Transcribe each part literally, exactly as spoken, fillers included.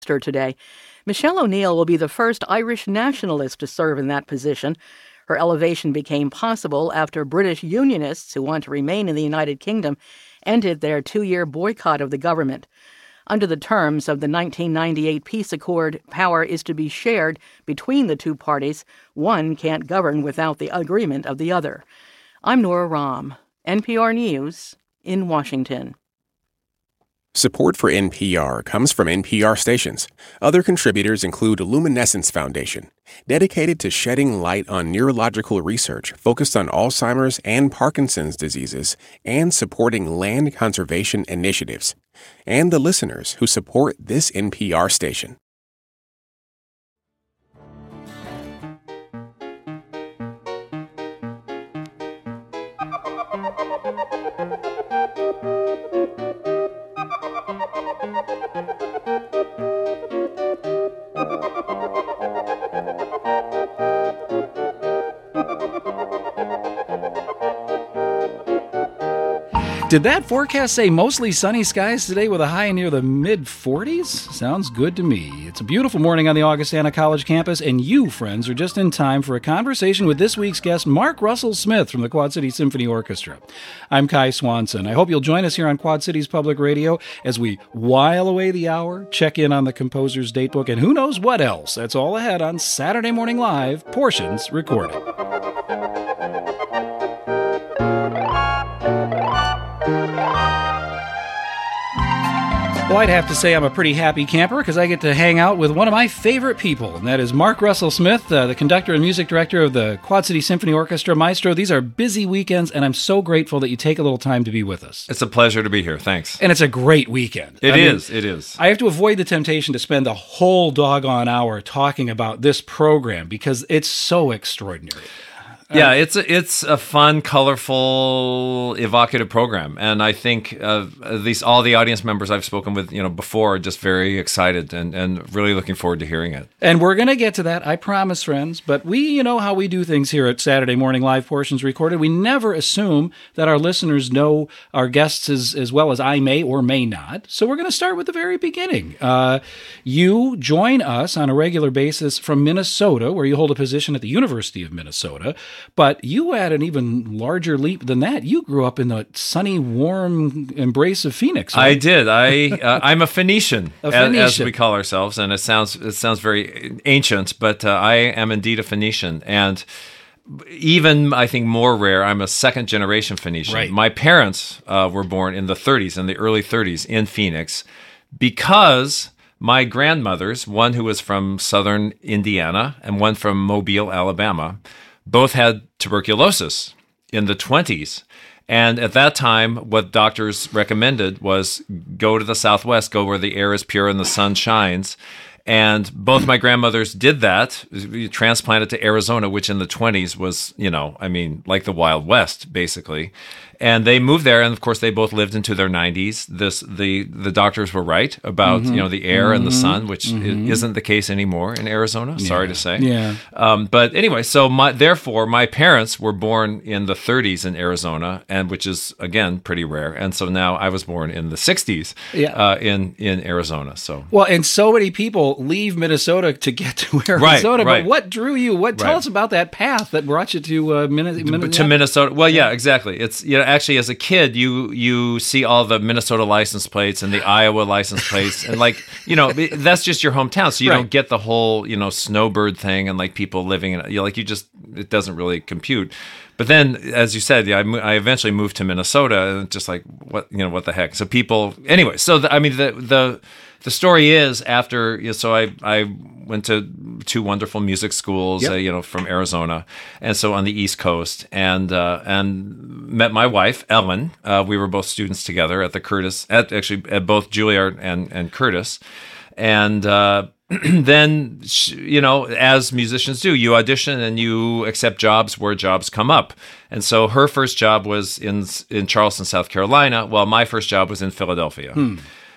today. Michelle O'Neill will be the first Irish nationalist to serve in that position. Her elevation became possible after British unionists who want to remain in the United Kingdom ended their two-year boycott of the government. Under the terms of the nineteen ninety-eight peace accord, power is to be shared between the two parties. One can't govern without the agreement of the other. I'm Nora Rahm, N P R News in Washington. Support for N P R comes from N P R stations. Other contributors include Luminescence Foundation, dedicated to shedding light on neurological research focused on Alzheimer's and Parkinson's diseases and supporting land conservation initiatives, and the listeners who support this N P R station. Did that forecast say mostly sunny skies today with a high near the mid forties? Sounds good to me. It's a beautiful morning on the Augustana College campus, and you, friends, are just in time for a conversation with this week's guest, Mark Russell Smith from the Quad City Symphony Orchestra. I'm Kai Swanson. I hope you'll join us here on Quad Cities Public Radio as we while away the hour, check in on the composer's datebook, and who knows what else. That's all ahead on Saturday Morning Live, portions recorded. Well, I'd have to say I'm a pretty happy camper because I get to hang out with one of my favorite people, and that is Mark Russell Smith, uh, the conductor and music director of the Quad City Symphony Orchestra. Maestro, these are busy weekends, and I'm so grateful that you take a little time to be with us. It's a pleasure to be here. Thanks. And it's a great weekend. It I is. mean, it is. I have to avoid the temptation to spend the whole doggone hour talking about this program because it's so extraordinary. Yeah, it's a, it's a fun, colorful, evocative program, and I think uh, at least all the audience members I've spoken with, you know, before are just very excited and, and really looking forward to hearing it. And we're going to get to that, I promise, friends. But we, you know how we do things here at Saturday Morning Live, portions recorded. We never assume that our listeners know our guests as, as well as I may or may not. So we're going to start with the very beginning. Uh, you join us on a regular basis from Minnesota, where you hold a position at the University of Minnesota. But you had an even larger leap than that. You grew up in the sunny, warm embrace of Phoenix. Right? I did. I uh, I'm a Phoenician, a Phoenician. As, as we call ourselves, and it sounds it sounds very ancient, but uh, I am indeed a Phoenician, and even I think more rare, I'm a second generation Phoenician. Right. My parents uh, were born in the thirties, in the early thirties, in Phoenix, because my grandmothers, one who was from southern Indiana and one from Mobile, Alabama, both had tuberculosis in the twenties. And at that time, what doctors recommended was go to the Southwest, go where the air is pure and the sun shines. And both my grandmothers did that, transplanted to Arizona, which in the twenties was, you know, I mean, like the Wild West, basically. And they moved there, and of course, they both lived into their nineties. This the the doctors were right about mm-hmm. you know the air mm-hmm. and the sun, which mm-hmm. isn't the case anymore in Arizona. Yeah. Sorry to say. Yeah. Um, but anyway, so my therefore my parents were born in the thirties in Arizona, and which is again pretty rare. And so now I was born in the sixties yeah. uh, in in Arizona. So well, and so many people leave Minnesota to get to Arizona. Right, right. But what drew you? What tell right. us about that path that brought you to uh, Minnesota? To Minnesota. Well, yeah, exactly. It's you know. Actually, as a kid, you you see all the Minnesota license plates and the Iowa license plates, and like you know, that's just your hometown, so you right. don't get the whole you know snowbird thing and like people living in you know, like you just it doesn't really compute. But then, as you said, yeah, I, mo- I eventually moved to Minnesota, and just like what you know, what the heck? So people, anyway. So the, I mean, the the the story is after. You know, so I I went to two wonderful music schools, yep. uh, you know, from Arizona, and so on the East Coast, and uh, and met my wife Ellen. Uh, we were both students together at the Curtis, at actually at both Juilliard and and Curtis, and. Uh, then, you know, as musicians do, you audition and you accept jobs where jobs come up. And so her first job was in in Charleston, South Carolina, while my first job was in Philadelphia. Hmm.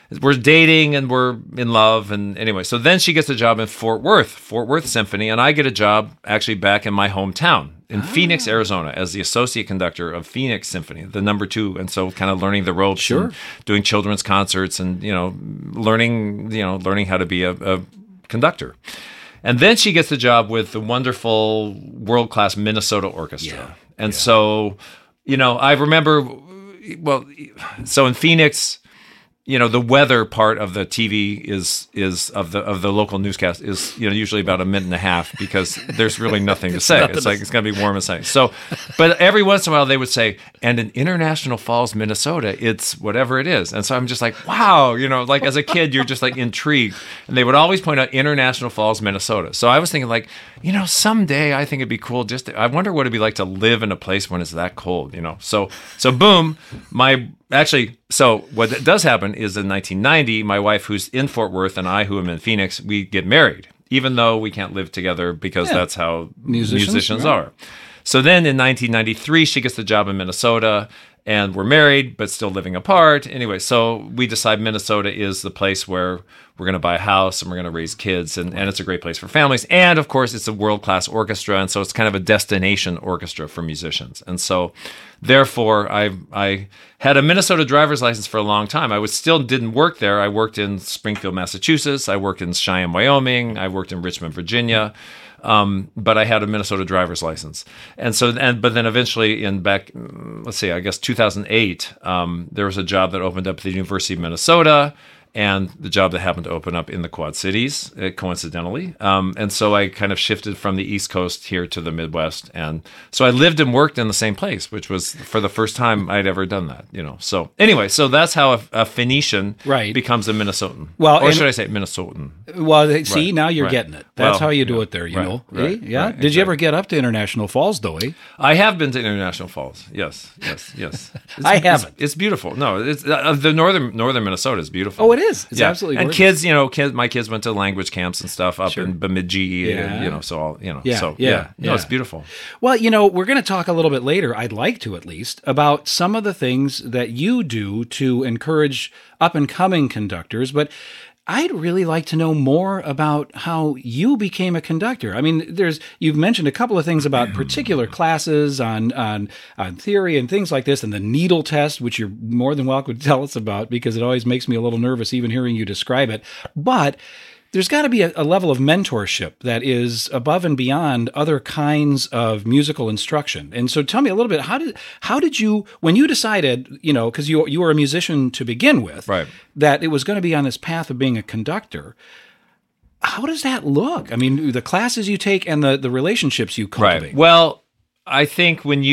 we're dating and we're in love. And anyway, so then she gets a job in Fort Worth, Fort Worth Symphony. And I get a job actually back in my hometown in ah. Phoenix, Arizona, as the associate conductor of Phoenix Symphony, the number two. And so kind of learning the ropes, sure. and doing children's concerts and, you know, learning, you know, learning how to be a, a conductor. And then she gets the job with the wonderful world-class Minnesota Orchestra. Yeah. And yeah. so, you know, I remember, well, so in Phoenix, you know, the weather part of the T V is is of the of the local newscast is, you know, usually about a minute and a half because there's really nothing to say. It's like it's going to be warm and sunny. So, but every once in a while they would say, and in International Falls, Minnesota, it's whatever it is. And so I'm just like, wow, you know, like as a kid, you're just like intrigued. And they would always point out International Falls, Minnesota. So I was thinking like, you know, someday I think it'd be cool just to, I wonder what it'd be like to live in a place when it's that cold, you know. So, so boom, my Actually, so what does happen is in nineteen ninety, my wife, who's in Fort Worth, and I, who am in Phoenix, we get married, even though we can't live together because yeah. that's how musicians, musicians right. are. So then in nineteen ninety-three, she gets the job in Minnesota, and we're married, but still living apart. Anyway, so we decide Minnesota is the place where we're going to buy a house and we're going to raise kids, and, and it's a great place for families. And, of course, it's a world-class orchestra, and so it's kind of a destination orchestra for musicians. And so, therefore, I I had a Minnesota driver's license for a long time. I was still didn't work there. I worked in Springfield, Massachusetts. I worked in Cheyenne, Wyoming. I worked in Richmond, Virginia. Um, but I had a Minnesota driver's license, and so and but then eventually in back, let's see, I guess two thousand eight, um, there was a job that opened up at the University of Minnesota, and the job that happened to open up in the Quad Cities, uh, coincidentally. Um, and so I kind of shifted from the East Coast here to the Midwest, and so I lived and worked in the same place, which was for the first time I'd ever done that. You know, so anyway, so that's how a, a Phoenician right. becomes a Minnesotan. Well, or should I say Minnesotan? Well, see, right. now you're right. getting it. That's well, how you do yeah. it there, you right. know. Right. Eh? Yeah. Right. Did exactly. you ever get up to International Falls, though? Eh? I have been to International Falls. Yes, yes, yes. It's, I haven't. It's, it's beautiful. No, it's uh, the northern northern Minnesota is beautiful. Oh, it is. It's yeah. absolutely and gorgeous. kids, you know, kids. My kids went to language camps and stuff up Sure. in Bemidji. Yeah. And, you know, so all you know. Yeah, So yeah, yeah, no, yeah. it's beautiful. Well, you know, we're going to talk a little bit later, I'd like to at least, about some of the things that you do to encourage up-and-coming conductors, but I'd really like to know more about how you became a conductor. I mean, there's you've mentioned a couple of things about particular classes on on on theory and things like this, and the needle test, which you're more than welcome to tell us about because it always makes me a little nervous even hearing you describe it. But there's got to be a, a level of mentorship that is above and beyond other kinds of musical instruction. And so tell me a little bit, how did how did you, when you decided, you know, because you, you were a musician to begin with, right. that it was going to be on this path of being a conductor, how does that look? I mean, the classes you take and the, the relationships you cultivate. Right. Well, I think when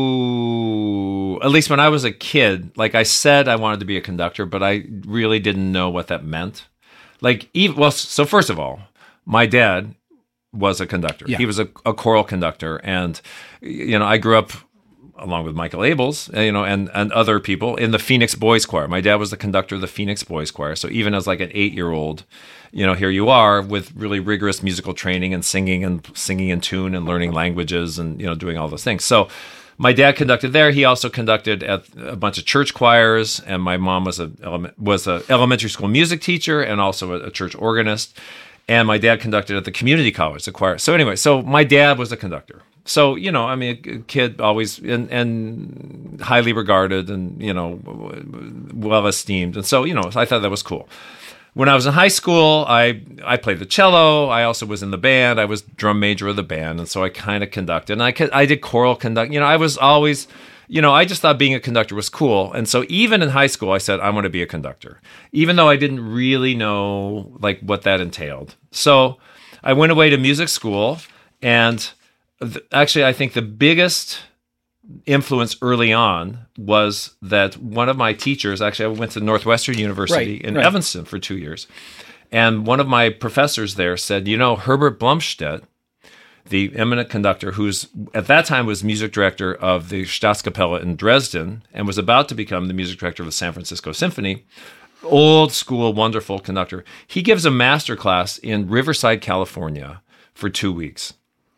you, at least when I was a kid, like I said I wanted to be a conductor, but I really didn't know what that meant. Like, even, well, so first of all, my dad was a conductor. Yeah. He was a, a choral conductor. And, you know, I grew up along with Michael Abels, you know, and, and other people in the Phoenix Boys Choir. My dad was the conductor of the Phoenix Boys Choir. So even as like an eight-year-old, you know, here you are with really rigorous musical training and singing and singing in tune and learning languages and, you know, doing all those things. So my dad conducted there. He also conducted at a bunch of church choirs, and my mom was a was a elementary school music teacher and also a, a church organist. And my dad conducted at the community college, the choir. So anyway, so my dad was a conductor. So, you know, I mean, a kid always and, and highly regarded and, you know, well esteemed. And so, you know, I thought that was cool. When I was in high school, I I played the cello. I also was in the band. I was drum major of the band, and so I kind of conducted. And I I did choral conduct. You know, I was always, you know, I just thought being a conductor was cool. And so even in high school, I said I want to be a conductor, even though I didn't really know like what that entailed. So I went away to music school, and th- actually, I think the biggest influence early on was that one of my teachers, actually I went to Northwestern University right, in right. Evanston for two years. And one of my professors there said, you know, Herbert Blumstedt, the eminent conductor, who's at that time was music director of the Staatskapelle in Dresden and was about to become the music director of the San Francisco Symphony, old school, wonderful conductor. He gives a master class in Riverside, California for two weeks.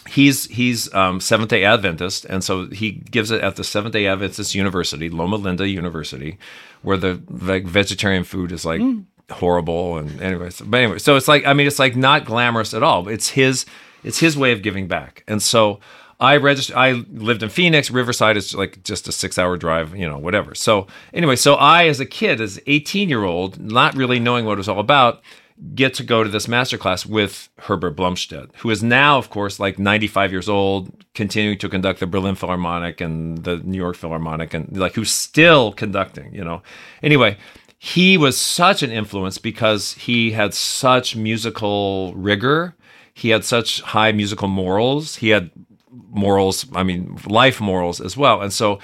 he's he's um, Seventh-day Adventist, and so he gives it at the Seventh-day Adventist University, Loma Linda University, where the like vegetarian food is like mm. horrible. And anyways, but anyway, so it's like I mean, it's like not glamorous at all. It's his it's his way of giving back, and so. I registered. I lived in Phoenix. Riverside is like just a six-hour drive, you know, whatever. So anyway, so I, as a kid, as an eighteen-year-old, not really knowing what it was all about, get to go to this masterclass with Herbert Blomstedt, who is now, of course, like ninety-five years old, continuing to conduct the Berlin Philharmonic and the New York Philharmonic, and like who's still conducting, you know. Anyway, he was such an influence because he had such musical rigor. He had such high musical morals. He had morals, I mean, life morals as well. And so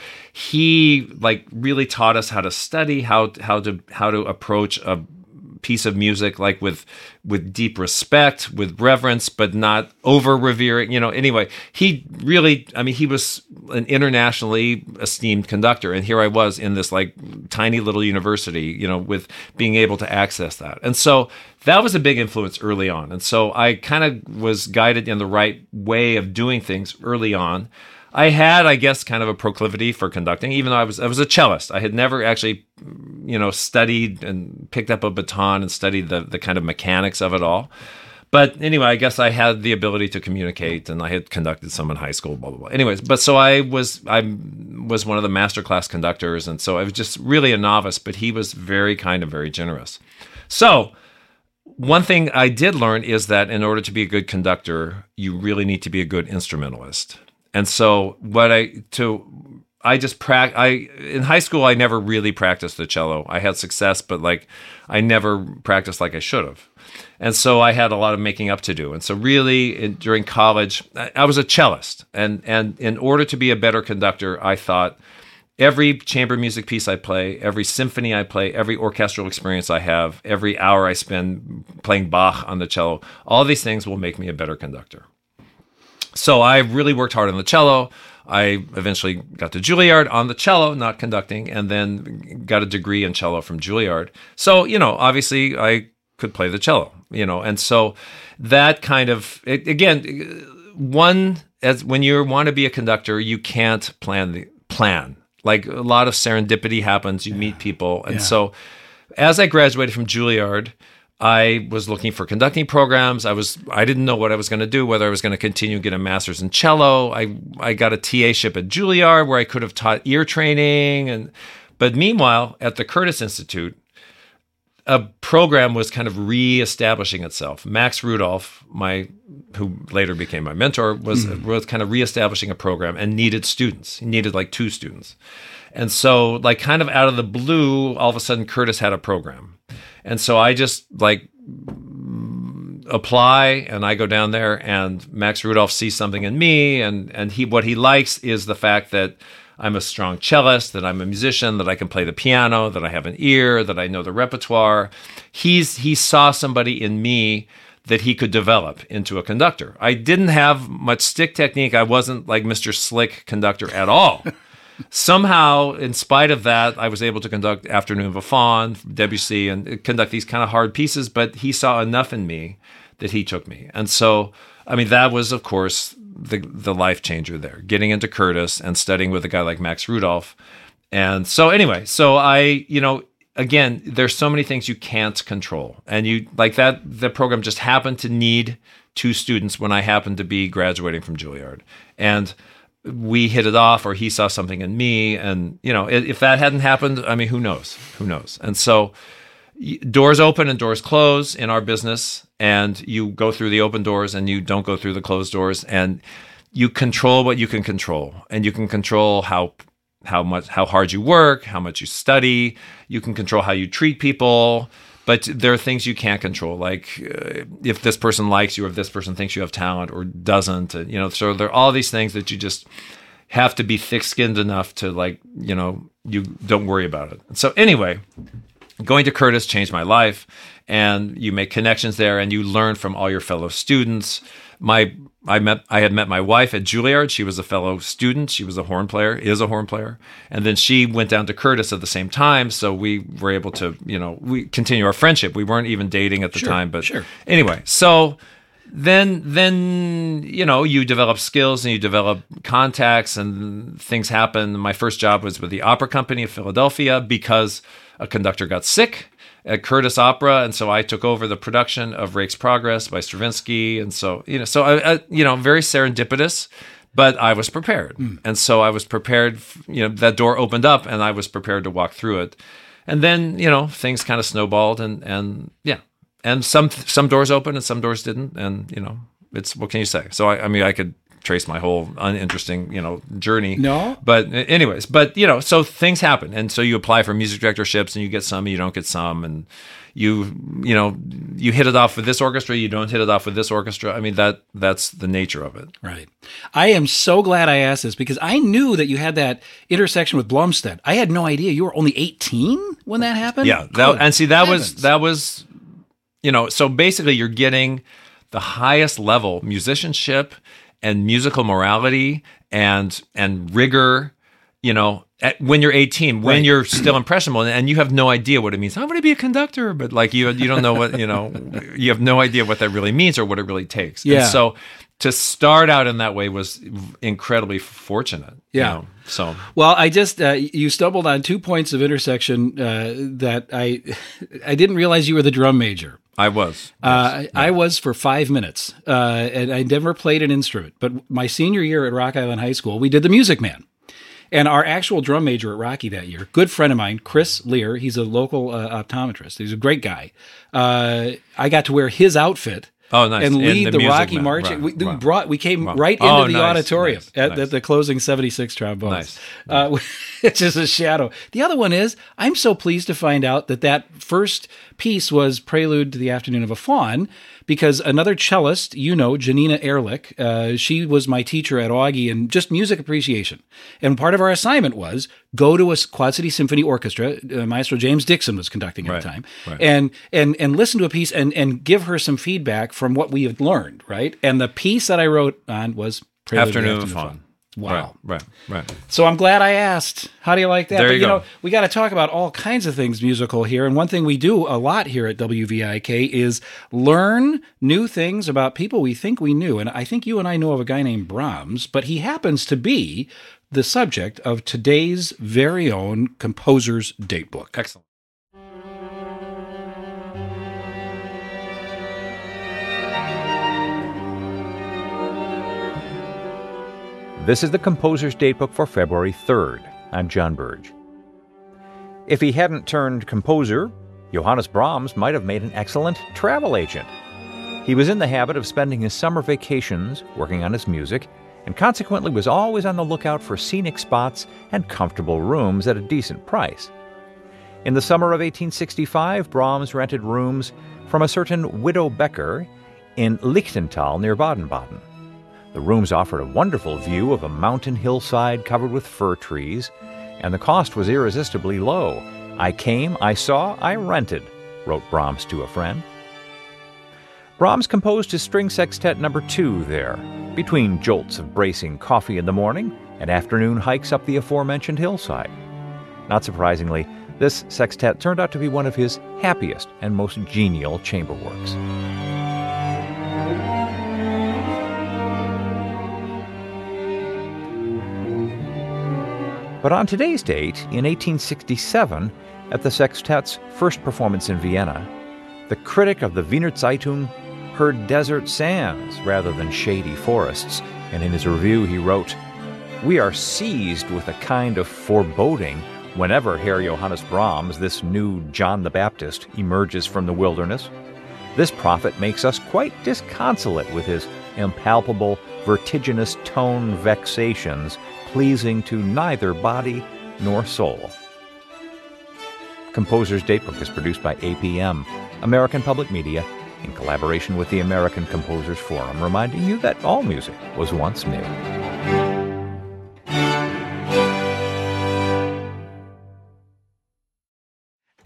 he like really taught us how to study, how how to how to approach a piece of music like with with deep respect, with reverence, but not over revering, you know. Anyway, he really, I mean, he was an internationally esteemed conductor, and here I was in this like tiny little university, you know, with being able to access that. And so that was a big influence early on. And so I kind of was guided in the right way of doing things early on. I had, I guess, kind of a proclivity for conducting, even though I was I was a cellist. I had never actually, you know, studied and picked up a baton and studied the the kind of mechanics of it all. But anyway, I guess I had the ability to communicate, and I had conducted some in high school, blah, blah, blah. Anyways, but so I was I was one of the masterclass conductors, and so I was just really a novice, but he was very kind and very generous. So one thing I did learn is that in order to be a good conductor, you really need to be a good instrumentalist. And so what I to I just prac I in high school I never really practiced the cello. I had success, but like I never practiced like I should have. And so I had a lot of making up to do. And so really in, during college, I, I was a cellist. And and in order to be a better conductor, I thought every chamber music piece I play, every symphony I play, every orchestral experience I have, every hour I spend playing Bach on the cello, all these things will make me a better conductor. So I really worked hard on the cello. I eventually got to Juilliard on the cello, not conducting, and then got a degree in cello from Juilliard. So, you know, obviously I could play the cello, you know, and so that kind of, again, one, as when you want to be a conductor, you can't plan the plan. Like a lot of serendipity happens, you yeah. meet people. And yeah. so as I graduated from Juilliard, I was looking for conducting programs. I was I didn't know what I was going to do, whether I was going to continue to get a master's in cello. I I got a T A-ship at Juilliard where I could have taught ear training. and But meanwhile, at the Curtis Institute, a program was kind of reestablishing itself. Max Rudolph, my who later became my mentor, was, mm. was kind of reestablishing a program and needed students. He needed like two students. And so like kind of out of the blue, all of a sudden Curtis had a program. And so I just like apply and I go down there and Max Rudolph sees something in me. And, and he what he likes is the fact that I'm a strong cellist, that I'm a musician, that I can play the piano, that I have an ear, that I know the repertoire. He's He saw somebody in me that he could develop into a conductor. I didn't have much stick technique. I wasn't like Mister Slick conductor at all. Somehow, in spite of that, I was able to conduct Afternoon of a Faun, Debussy, and conduct these kind of hard pieces, but he saw enough in me that he took me. And so, I mean, that was, of course, the the life changer there, getting into Curtis and studying with a guy like Max Rudolph. And so anyway, so I, you know, again, there's so many things you can't control. And you, like that, the program just happened to need two students when I happened to be graduating from Juilliard. And we hit it off, or he saw something in me. And, you know, if that hadn't happened, I mean, who knows? Who knows? And so doors open and doors close in our business, and you go through the open doors and you don't go through the closed doors, and you control what you can control. And you can control how how much how hard you work, how much you study. You can control how you treat people. But there are things you can't control, like uh, if this person likes you, or if this person thinks you have talent or doesn't. Uh, you know, so there are all these things that you just have to be thick-skinned enough to, like, you know, you don't worry about it. So anyway, going to Curtis changed my life, and you make connections there, and you learn from all your fellow students. My I met I had met my wife at Juilliard. She was a fellow student. She was a horn player, is a horn player. And then she went down to Curtis at the same time. So we were able to, you know, we continue our friendship. We weren't even dating at the sure, time. But sure. anyway, so then then you know you develop skills and you develop contacts and things happen. My first job was with the Opera Company of Philadelphia because a conductor got sick at Curtis Opera, and so I took over the production of Rake's Progress by Stravinsky, and so you know, so I, I you know, very serendipitous, but I was prepared, mm. and so I was prepared. You know, that door opened up, and I was prepared to walk through it, and then you know, things kind of snowballed, and and yeah, and some some doors opened and some doors didn't, and you know, it's what can you say? So I, I mean, I could trace my whole uninteresting, you know, journey. No. But anyways, but, you know, so things happen. And so you apply for music directorships and you get some, and you don't get some. And you, you know, you hit it off with this orchestra, you don't hit it off with this orchestra. I mean, that that's the nature of it. Right. I am so glad I asked this because I knew that you had that intersection with Blumstedt. I had no idea you were only eighteen when that happened. Yeah. That, and see, that heavens. was, that was, you know, so basically you're getting the highest level musicianship and musical morality and and rigor, you know, at, when you're eighteen, when right. you're still impressionable, and you have no idea what it means. I'm going to be a conductor, but like you, you don't know what you know. You have no idea what that really means or what it really takes. Yeah. And so to start out in that way was incredibly fortunate. Yeah. You know? So well, I just uh, you stumbled on two points of intersection uh, that I I didn't realize you were the drum major. I was. Uh, yes. I was for five minutes, uh, and I never played an instrument. But my senior year at Rock Island High School, we did the Music Man. And our actual drum major at Rocky that year, good friend of mine, Chris Lear, he's a local uh, optometrist. He's a great guy. Uh, I got to wear his outfit. Oh, nice. And lead the the Rocky Man. March. Right. We, we Wow. brought. We came Wow. right into Oh, the nice. auditorium Nice. at, Nice. at the closing seventy-six trombones. Nice. Uh, it's just a shadow. The other one is, I'm so pleased to find out that that first piece was Prelude to the Afternoon of a Faun, because another cellist, you know, Janina Ehrlich, uh, she was my teacher at Augie in just music appreciation. And part of our assignment was go to a Quad City Symphony Orchestra. Uh, Maestro James Dixon was conducting at Right. the time. Right. And and and listen to a piece and, and give her some feedback from what we had learned, right? And the piece that I wrote on was Prelude to the Afternoon of Afternoon of Faun. Wow. Right, right, right. So I'm glad I asked. How do you like that? There but you you go. know, we got to talk about all kinds of things musical here. And one thing we do a lot here at W V I K is learn new things about people we think we knew. And I think you and I know of a guy named Brahms, but he happens to be the subject of today's very own Composer's Datebook. Excellent. This is the Composer's Datebook for February third. I'm John Burge. If he hadn't turned composer, Johannes Brahms might have made an excellent travel agent. He was in the habit of spending his summer vacations working on his music, and consequently was always on the lookout for scenic spots and comfortable rooms at a decent price. In the summer of eighteen sixty-five, Brahms rented rooms from a certain Widow Becker in Lichtental near Baden-Baden. The rooms offered a wonderful view of a mountain hillside covered with fir trees, and the cost was irresistibly low. I came, I saw, I rented, wrote Brahms to a friend. Brahms composed his string sextet number two there, between jolts of bracing coffee in the morning and afternoon hikes up the aforementioned hillside. Not surprisingly, this sextet turned out to be one of his happiest and most genial chamber works. But on today's date, in eighteen sixty-seven, at the sextet's first performance in Vienna, the critic of the Wiener Zeitung heard desert sands rather than shady forests, and in his review he wrote, "We are seized with a kind of foreboding whenever Herr Johannes Brahms, this new John the Baptist, emerges from the wilderness. This prophet makes us quite disconsolate with his impalpable, vertiginous tone vexations, pleasing to neither body nor soul." Composer's Datebook is produced by A P M, American Public Media, in collaboration with the American Composers Forum, reminding you that all music was once new.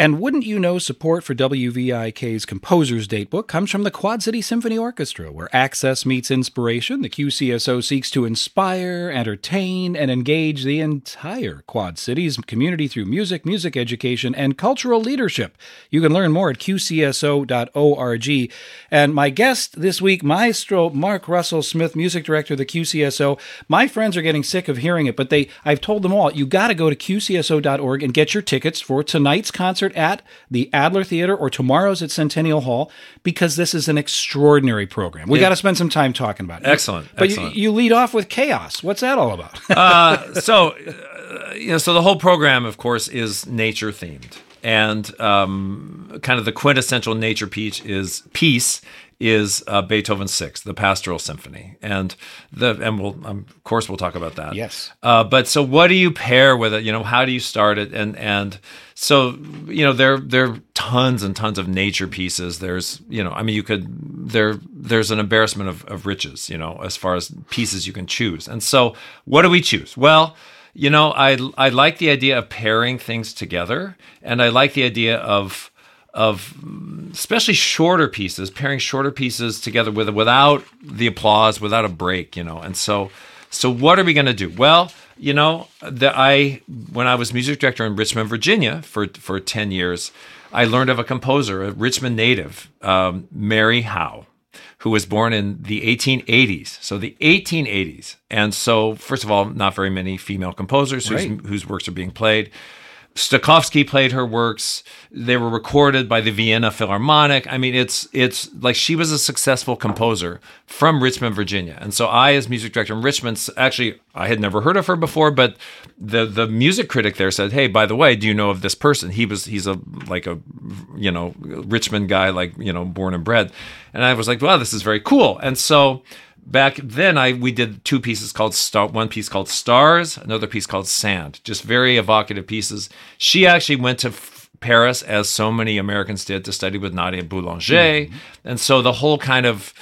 And wouldn't you know, support for W V I K's Composer's Datebook comes from the Quad City Symphony Orchestra, where access meets inspiration. The Q C S O seeks to inspire, entertain, and engage the entire Quad Cities community through music, music education, and cultural leadership. You can learn more at q c s o dot org. And my guest this week, Maestro Mark Russell Smith, music director of the Q C S O. My friends are getting sick of hearing it, but they I've told them all, you got to go to q c s o dot org and get your tickets for tonight's concert at the Adler Theater or tomorrow's at Centennial Hall, because this is an extraordinary program. We got to spend some time talking about it. Excellent. But excellent. You, you lead off with Chaos. What's that all about? uh, so, uh, you know, so the whole program, of course, is nature themed, and um, kind of the quintessential nature piece is piece. is uh, Beethoven's Sixth, the Pastoral Symphony, and the and we'll um, of course we'll talk about that. Yes. Uh, but so, what do you pair with it? You know, how do you start it? And and so you know, there there are tons and tons of nature pieces. There's you know, I mean, you could there there's an embarrassment of, of riches. You know, as far as pieces you can choose. And so, what do we choose? Well, you know, I I like the idea of pairing things together, and I like the idea of of especially shorter pieces, pairing shorter pieces together with without the applause, without a break, you know. And so, so what are we going to do? Well, you know, the, I when I was music director in Richmond, Virginia for for ten years, I learned of a composer, a Richmond native, um, Mary Howe, who was born in the eighteen eighties. So the eighteen eighties. And so, first of all, not very many female composers whose, Right. whose works are being played. Stokowski played her works. They were recorded by the Vienna Philharmonic. I mean, it's it's like she was a successful composer from Richmond, Virginia. And so I, as music director in Richmond, actually, I had never heard of her before, but the the music critic there said, "Hey, by the way, do you know of this person? He was he's a like a you know Richmond guy, like you know born and bred." And I was like, "Wow, this is very cool." And so back then, I we did two pieces called Star, one piece called Stars, another piece called Sand, just very evocative pieces. She actually went to f- Paris, as so many Americans did, to study with Nadia Boulanger, mm-hmm. and so the whole kind of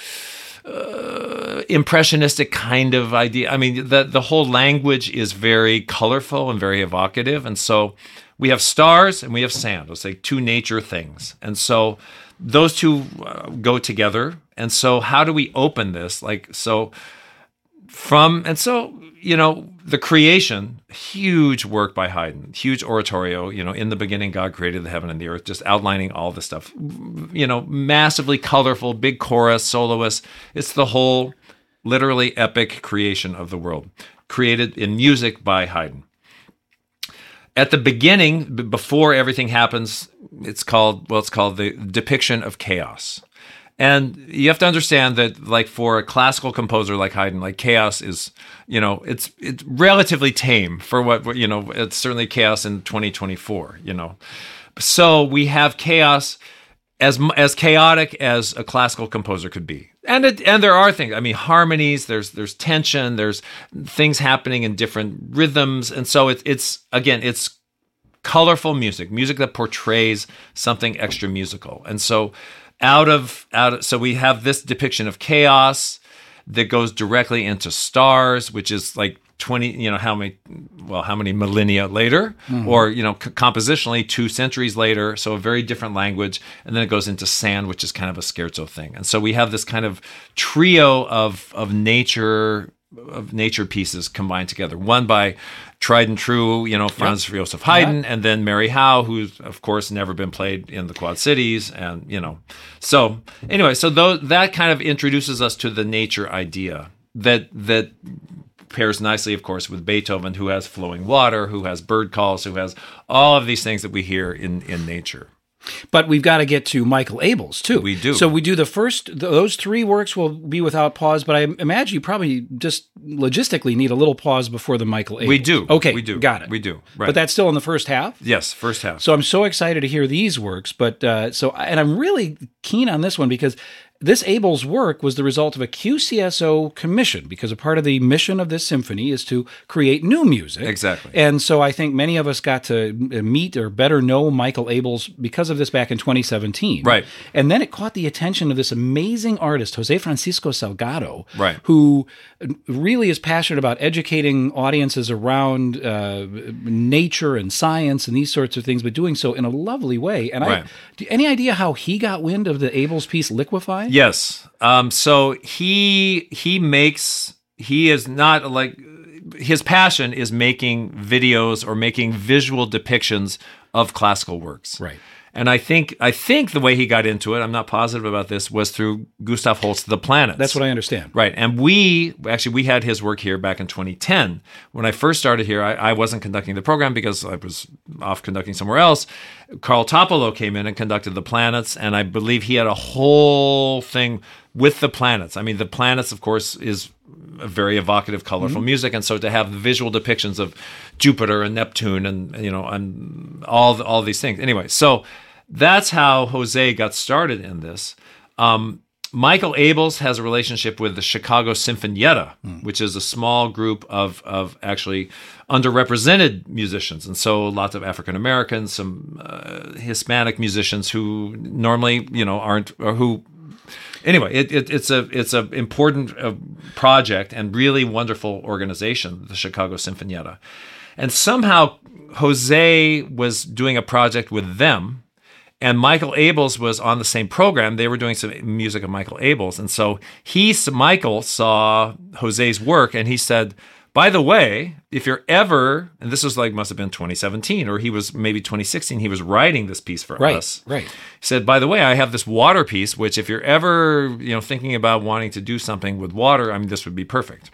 uh, impressionistic kind of idea. I mean, the the whole language is very colorful and very evocative, and so we have stars and we have sand. Let's say two nature things, and so those two uh, go together. And so how do we open this? Like, so from, and so, you know, the creation, huge work by Haydn, huge oratorio, you know, in the beginning, God created the heaven and the earth, just outlining all this stuff, you know, massively colorful, big chorus, soloists. It's the whole literally epic creation of the world, created in music by Haydn. At the beginning, b- before everything happens, it's called, well, it's called the depiction of chaos. And you have to understand that, like, for a classical composer like Haydn, like, chaos is, you know, it's it's relatively tame for what, what, you know, it's certainly chaos in twenty twenty-four, you know. So we have chaos as as chaotic as a classical composer could be. And it, and there are things, I mean, harmonies, there's there's tension, there's things happening in different rhythms. And so it, it's, again, it's colorful music, music that portrays something extra musical. And so Out of out of, so we have this depiction of chaos that goes directly into Stars, which is like twenty, you know, how many, well, how many millennia later, mm-hmm. or you know, c- compositionally two centuries later. So a very different language, and then it goes into Sand, which is kind of a scherzo thing. And so we have this kind of trio of of nature of nature pieces combined together. One by tried and true, you know, Franz yep. Joseph Haydn, yeah. and then Mary Howe, who's of course never been played in the Quad Cities, and you know, so anyway, so those, that kind of introduces us to the nature idea that that pairs nicely, of course, with Beethoven, who has flowing water, who has bird calls, who has all of these things that we hear in in nature. But we've got to get to Michael Abels, too. We do. So we do the first, those three works will be without pause, but I imagine you probably just logistically need a little pause before the Michael Abels. We do. Okay, we do. Got it. We do. Right. But that's still in the first half? Yes, first half. So I'm so excited to hear these works, but uh, so, and I'm really keen on this one because this Abels work was the result of a Q C S O commission, because a part of the mission of this symphony is to create new music. Exactly. And so I think many of us got to meet or better know Michael Abels because of this back in twenty seventeen. Right. And then it caught the attention of this amazing artist, Jose Francisco Salgado, right. who really is passionate about educating audiences around uh, nature and science and these sorts of things, but doing so in a lovely way. And right. I, do, any idea how he got wind of the Abels piece Liquefy? Yes. Um, so he he makes he is not like his passion is making videos or making visual depictions of classical works. Right. And I think I think the way he got into it, I'm not positive about this, was through Gustav Holst's The Planets. That's what I understand. Right. And we, actually, we had his work here back in twenty ten. When I first started here, I, I wasn't conducting the program because I was off conducting somewhere else. Carl Topolo came in and conducted The Planets, and I believe he had a whole thing with the planets. I mean, the planets, of course, is a very evocative, colorful mm-hmm. music, and so to have the visual depictions of Jupiter and Neptune and, you know, and all all these things. Anyway, so that's how Jose got started in this. Um, Michael Abels has a relationship with the Chicago Sinfonietta, mm. which is a small group of of actually underrepresented musicians, and so lots of African Americans, some uh, Hispanic musicians who normally, you know, aren't, or who. Anyway, it, it, it's a it's a important uh, project and really wonderful organization, the Chicago Sinfonietta. And somehow Jose was doing a project with them, and Michael Abels was on the same program. They were doing some music of Michael Abels, and so he, Michael, saw Jose's work, and he said, by the way, if you're ever, and this was like, must have been twenty seventeen, or he was maybe twenty sixteen, he was writing this piece for right, us. Right, He said, by the way, I have this water piece, which if you're ever, you know, thinking about wanting to do something with water, I mean, this would be perfect.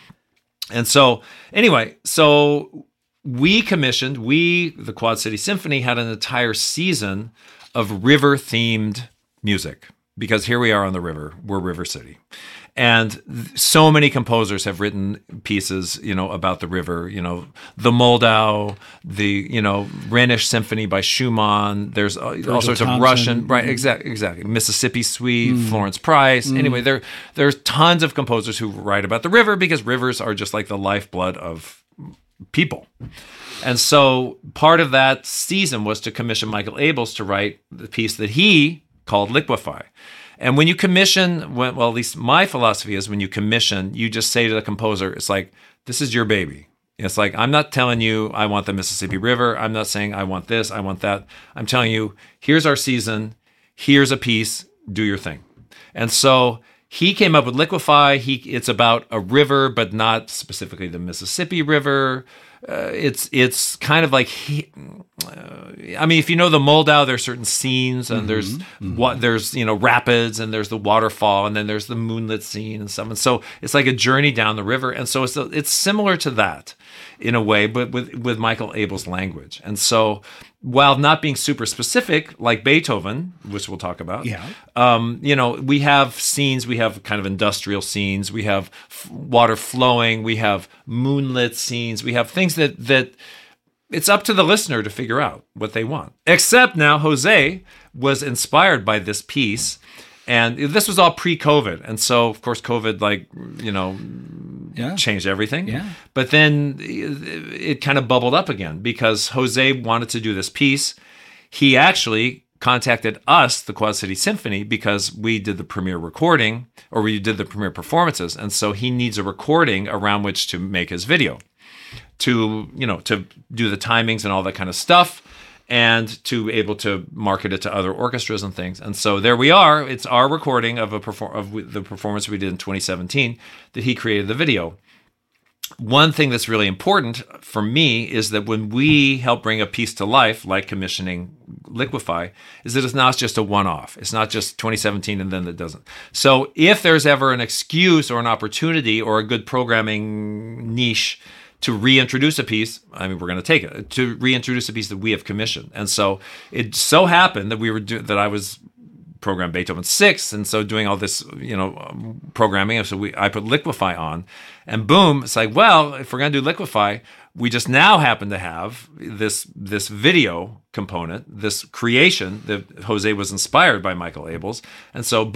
And so, anyway, so we commissioned, we, the Quad City Symphony, had an entire season of river-themed music, because here we are on the river, we're River City. And so many composers have written pieces, you know, about the river, you know, the Moldau, the, you know, Rhenish Symphony by Schumann. There's all, all sorts Thompson. of Russian, right, exactly, exactly. Mississippi Suite, mm. Florence Price. Mm. Anyway, there there's tons of composers who write about the river, because rivers are just like the lifeblood of people. And so part of that season was to commission Michael Abels to write the piece that he called Liquefy. And when you commission, well, at least my philosophy is, when you commission, you just say to the composer, it's like, this is your baby. It's like, I'm not telling you I want the Mississippi River. I'm not saying I want this, I want that. I'm telling you, here's our season. Here's a piece. Do your thing. And so he came up with Liquefy. He, it's about a river, but not specifically the Mississippi River. Uh, it's it's kind of like, he, uh, I mean, if you know the Moldau, there's certain scenes, and mm-hmm, there's mm-hmm. what there's you know rapids, and there's the waterfall, and then there's the moonlit scene and stuff. And so it's like a journey down the river, and so it's it's similar to that in a way, but with with Michael Abels' language. And so, while not being super specific, like Beethoven, which we'll talk about, yeah, um, you know, we have scenes, we have kind of industrial scenes, we have f- water flowing, we have moonlit scenes, we have things that that it's up to the listener to figure out what they want. Except now, Jose was inspired by this piece, and this was all pre-COVID, and so of course COVID, like you know. Yeah. Changed everything. Yeah. But then it, it kind of bubbled up again, because Jose wanted to do this piece. He actually contacted us, the Quad City Symphony, because we did the premiere recording, or we did the premiere performances. And so he needs a recording around which to make his video, to, you know, to do the timings and all that kind of stuff, and to able to market it to other orchestras and things. And so there we are. It's our recording of a perform- of the performance we did in twenty seventeen that he created the video. One thing that's really important for me is that when we help bring a piece to life, like commissioning Liquefy, is that it's not just a one-off. It's not just twenty seventeen and then it doesn't. So if there's ever an excuse or an opportunity or a good programming niche to reintroduce a piece, I mean, we're going to take it, to reintroduce a piece that we have commissioned. And so it so happened that we were do- that I was programmed Beethoven six, and so doing all this, you know, um, programming. And so we, I put Liquefy on, and boom, it's like, well, if we're going to do Liquefy, we just now happen to have this this video component, this creation that Jose was inspired by Michael Abels, and so boom,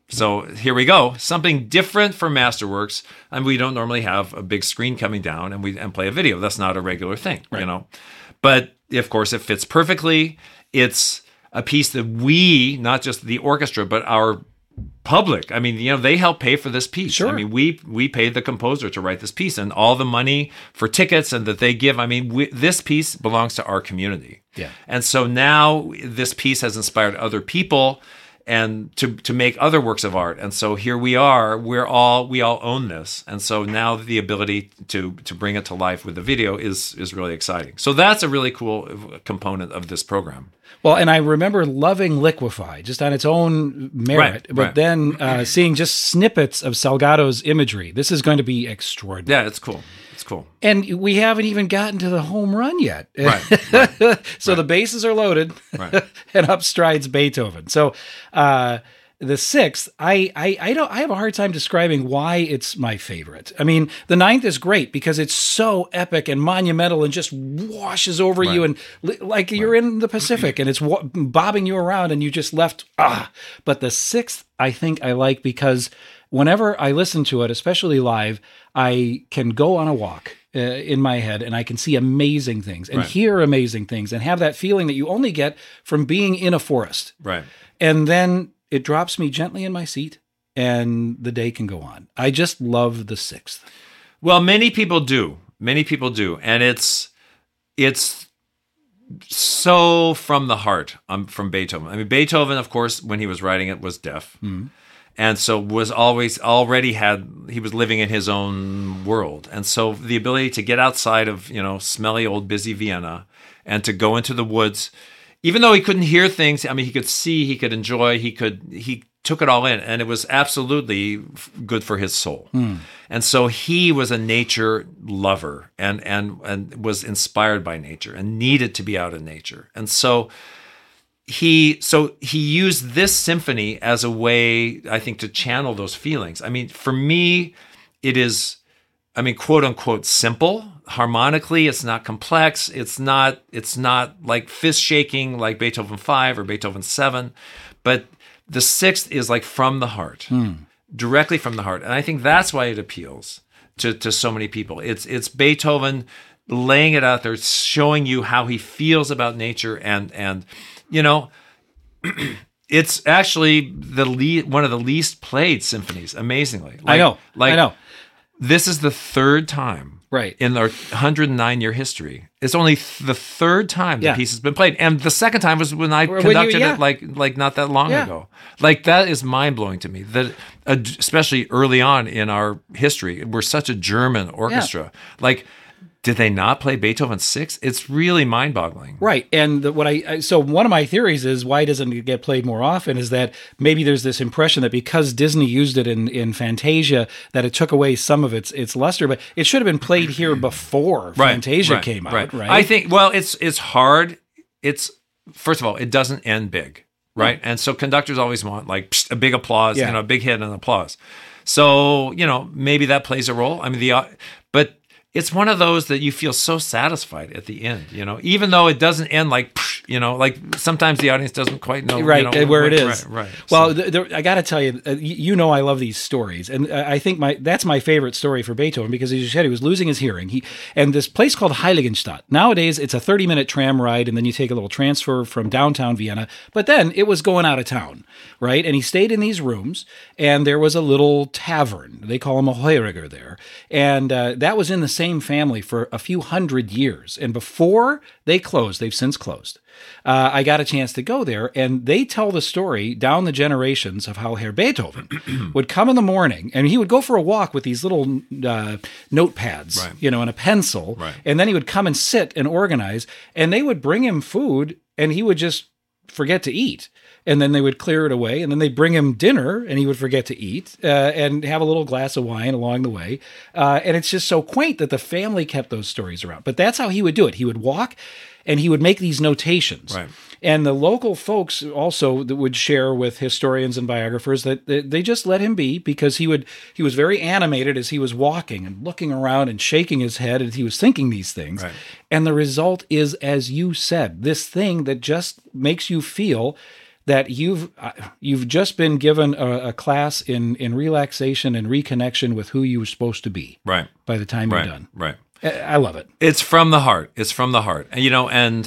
So here we go. Something different for Masterworks. And we don't normally have a big screen coming down and we and play a video. That's not a regular thing, right. you know. But of course, it fits perfectly. It's a piece that we, not just the orchestra, but our public, I mean, you know, they help pay for this piece. Sure. I mean, we we paid the composer to write this piece, and all the money for tickets and that they give. I mean, we, this piece belongs to our community. Yeah. And so now this piece has inspired other people and to to make other works of art. And so here we are. We're all we all own this. And so now the ability to to bring it to life with the video is is really exciting. So that's a really cool component of this program. Well, and I remember loving Liquify just on its own merit, Right, but right. then uh, seeing just snippets of Salgado's imagery. This is going to be extraordinary. Yeah, it's cool. It's cool. And we haven't even gotten to the home run yet. Right, right. So right. the bases are loaded, Right. and up strides Beethoven. So uh, the sixth, I, I I don't I have a hard time describing why it's my favorite. I mean, the ninth is great because it's so epic and monumental and just washes over Right. you and li- like you're in the Pacific and it's wa- bobbing you around and you just left. Ah, but the sixth, I think I like because whenever I listen to it, especially live, I can go on a walk uh, in my head and I can see amazing things and Right. hear amazing things and have that feeling that you only get from being in a forest. Right. And then it drops me gently in my seat and the day can go on. I just love the sixth. Well, many people do. Many people do. And it's it's so from the heart um, from Beethoven. I mean, Beethoven, of course, when he was writing it, was deaf. Mm-hmm. And so was always already had, he was living in his own world. And so the ability to get outside of, you know, smelly old busy Vienna and to go into the woods, even though he couldn't hear things, I mean, he could see, he could enjoy, he could, he took it all in, and it was absolutely good for his soul. Mm. And so he was a nature lover and, and, and was inspired by nature and needed to be out in nature. And so he, so he used this symphony as a way, I think, to channel those feelings. I mean, for me, it is, I mean, quote unquote, simple. Harmonically, it's not complex. It's not, it's not like fist shaking like Beethoven five or Beethoven seven, but the sixth is like from the heart, mm. directly from the heart. And I think that's why it appeals to, to so many people. It's, it's Beethoven laying it out there, showing you how he feels about nature. And, and, you know, it's actually the le- one of the least played symphonies, amazingly. Like, I know, like, I know. This is the third time right. in our one hundred nine year history. It's only th- the third time the yeah. piece has been played. And the second time was when I when conducted you, yeah. it like like not that long yeah. ago. Like that is mind-blowing to me. That uh, especially early on in our history, we're such a German orchestra. Yeah. Like, did they not play Beethoven six? It's really mind-boggling. Right. And the, what I so one of my theories is why doesn't it get played more often is that maybe there's this impression that because Disney used it in, in Fantasia that it took away some of its its luster, but it should have been played here before right, Fantasia right, came out, right. right? I think well, it's it's hard. It's first of all, it doesn't end big, right? And so conductors always want like psh, a big applause, yeah. you know, a big hit and applause. So, you know, maybe that plays a role. I mean, the but it's one of those that you feel so satisfied at the end, you know, even though it doesn't end like, you know, like sometimes the audience doesn't quite know, right, you know, where right, it is. Right, right. Well, so. th- there, I got to tell you, uh, you know, I love these stories, and uh, I think my that's my favorite story for Beethoven because, as you said, he was losing his hearing. He and this place called Heiligenstadt. Nowadays, it's a thirty minute tram ride, and then you take a little transfer from downtown Vienna. But then it was going out of town, right? And he stayed in these rooms, and there was a little tavern. They call him a Heuriger there, and uh, that was in the same family for a few hundred years. And before they closed, they've since closed. Uh, I got a chance to go there, and they tell the story down the generations of how Herr Beethoven would come in the morning, and he would go for a walk with these little uh, notepads, right. you know, and a pencil, right. and then he would come and sit and organize, and they would bring him food, and he would just forget to eat. And then they would clear it away, and then they'd bring him dinner, and he would forget to eat, uh, and have a little glass of wine along the way. Uh, and it's just so quaint that the family kept those stories around. But that's how he would do it. He would walk, and he would make these notations. Right. And the local folks also that would share with historians and biographers that they just let him be because he would he was very animated as he was walking and looking around and shaking his head as he was thinking these things. Right. And the result is, as you said, this thing that just makes you feel that you've uh, you've just been given a, a class in, in relaxation and reconnection with who you were supposed to be. Right. By the time right. you're done. Right. I love it. It's from the heart. It's from the heart. And, you know, and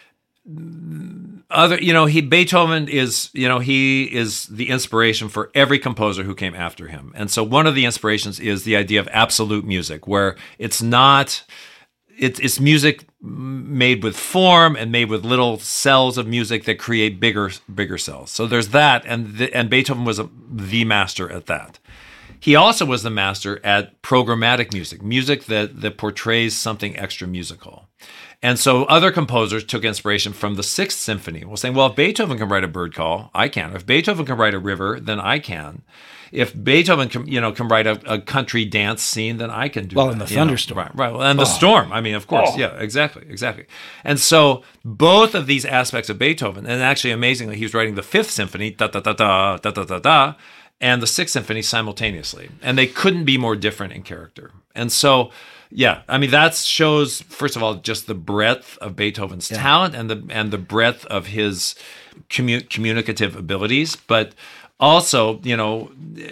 other, you know, he Beethoven is, you know, he is the inspiration for every composer who came after him. And so one of the inspirations is the idea of absolute music, where it's not, it's, it's music made with form and made with little cells of music that create bigger, bigger cells. So there's that. And, the, and Beethoven was a, the master at that. He also was the master at programmatic music, music that, that portrays something extra musical. And so other composers took inspiration from the Sixth Symphony. Well, saying, well, if Beethoven can write a bird call, I can. If Beethoven can write a river, then I can. If Beethoven can, you know, can write a, a country dance scene, then I can do well, that. Well, in the you thunderstorm. Know? Right, right. Well, and the oh. storm. I mean, of course. Oh. Yeah, exactly, exactly. And so both of these aspects of Beethoven, and actually amazingly, he was writing the Fifth Symphony, da-da-da-da, da-da-da-da, and the Sixth Symphony simultaneously. And they couldn't be more different in character. And so, yeah, I mean, that shows, first of all, just the breadth of Beethoven's yeah. talent and the and the breadth of his commu- communicative abilities. But also, you know,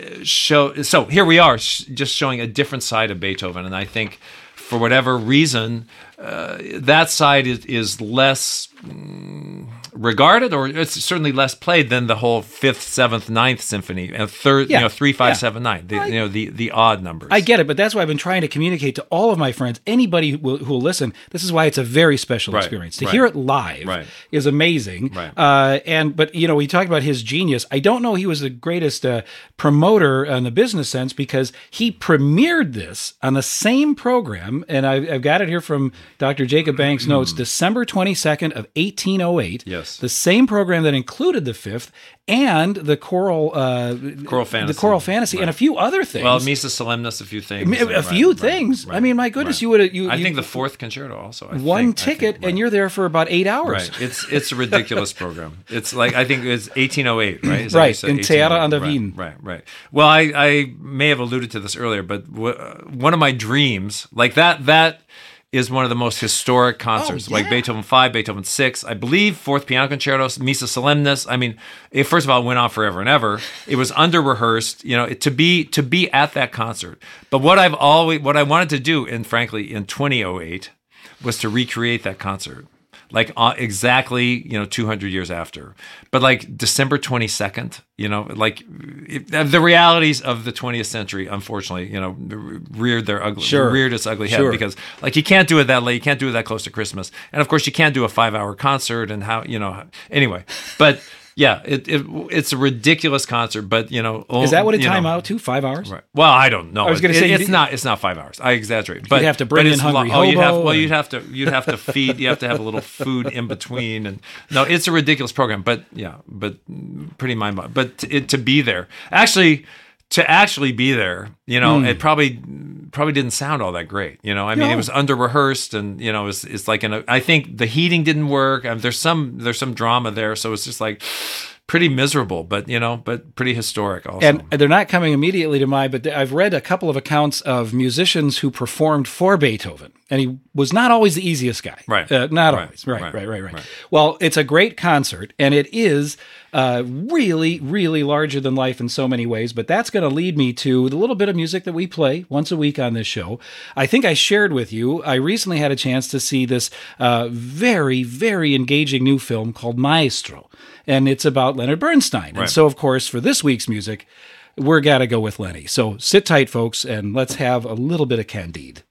show. So here we are, sh- just showing a different side of Beethoven. And I think for whatever reason, uh, that side is, is less mm, regarded, or it's certainly less played than the whole fifth, seventh, ninth symphony, and third, yeah. you know, three, five, yeah. seven, nine. The, I, you know, the the odd numbers. I get it, but that's why I've been trying to communicate to all of my friends, anybody who will, who will listen. This is why it's a very special right. experience. To right. hear it live right. is amazing. Right. Uh, and but you know, we talked about his genius. I don't know he was the greatest uh, promoter in the business sense, because he premiered this on the same program, and I've, I've got it here from Doctor Jacob Banks' notes, December twenty-second of eighteen oh eight. Yes. The same program that included the Fifth and the choral, uh, choral fantasy, the choral fantasy, right. and a few other things. Well, Missa Solemnis, a few things, a, a right, few right, things. Right, I mean, my goodness, right. you would. You, I you, think the fourth concerto also. I one think, ticket, I think, right. and you're there for about eight hours. Right. It's it's a ridiculous program. It's like, I think it's eighteen oh eight, right? Is right. In Theater an der Wien. Right, right, right. Well, I, I may have alluded to this earlier, but w- one of my dreams, like that, that. is one of the most historic concerts, oh, yeah. like Beethoven five, Beethoven six, I believe, Fourth Piano Concerto, Missa Solemnis. I mean, it, first of all, it went on forever and ever. It was under rehearsed, you know, to be to be at that concert. But what I've always, what I wanted to do, and frankly, in twenty oh eight, was to recreate that concert, like uh, exactly, you know, two hundred years after. But like December twenty-second, you know, like it, the realities of the twentieth century, unfortunately, you know, reared their ugly, sure. reared its ugly head, sure. because like you can't do it that late, you can't do it that close to Christmas, and of course you can't do a five-hour concert, and how, you know, anyway, but. Yeah, it, it it's a ridiculous concert, but you know, is that what it time know, out to? Five hours? Right. Well, I don't know. I was going to it, say it's not. It's not five hours. I exaggerate. But you'd have to bring in Hungry lo- oh, you'd have, Hobo. well, you'd have to you'd have to feed. You have to have a little food in between, and no, it's a ridiculous program. But yeah, but pretty mind blowing. But to, it, to be there, actually. To actually be there, you know, mm. it probably probably didn't sound all that great. You know, I mean, no. it was under rehearsed, and you know, it's it's like in a. I think the heating didn't work. I mean, there's some there's some drama there, so it's just like pretty miserable, but you know, but pretty historic also. And they're not coming immediately to mind, but I've read a couple of accounts of musicians who performed for Beethoven, and he was not always the easiest guy. Right. Uh, not right. always. Right, right, right, right, right, right. Well, it's a great concert, and it is uh, really, really larger than life in so many ways, but that's going to lead me to the little bit of music that we play once a week on this show. I think I shared with you, I recently had a chance to see this uh, very, very engaging new film called Maestro, and it's about Leonard Bernstein. Right. And so, of course, for this week's music, we're got to go with Lenny. So sit tight, folks, and let's have a little bit of Candide.